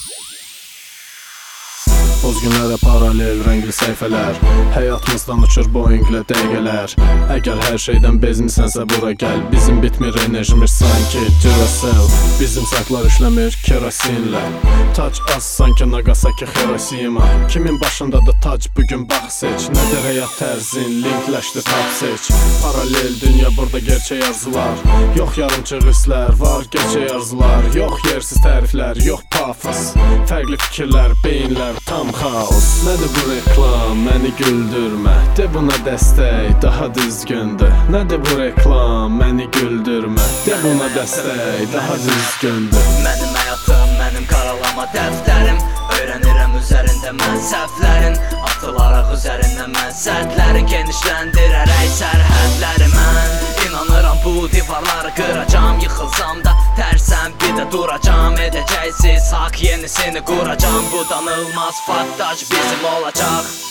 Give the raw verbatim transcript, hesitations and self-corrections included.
Pozgünlərə paralel rəngli səhifələr, həyatımızdan uçur Boeinglə dəqiqələr. Əgər hər şeydən bezmisənsə bura gəl, bizim bitmir enerjimiz sanki Duracell. Bizim saatlar işləmir kerosinlə, tac az sanki Nagasaki Hiroshima. Kimin başında da tac bugün bax seç, nədir həyat tərzin, linkləşdir tap seç. Paralel dünya burada gerçək arzular, yox yarımçıq hisslər, var gerçək arzular. Yox yersiz təriflər, yox pafos, fərqli fikirlər, beyinlər tam xaos. Nədir bu reklam, məni güldürmə, de buna dəstək, daha düzgündür. Nədir bu reklam, məni güldürmə, de buna dəstək, daha düzgündür. Mənim həyatım, mənim qaralama dəftərim, öyrənirəm üzərində mən səhvlərin, atılaraq üzərində mən sərtlərin, genişləndirərək sərhədləri mən. İnanıram bu divarları qıracam, yıxılsam da tərsəm bir də duracam. Edəcəksiz haqq yenisini quracam, bu danılmaz faktaj bizim olacaq.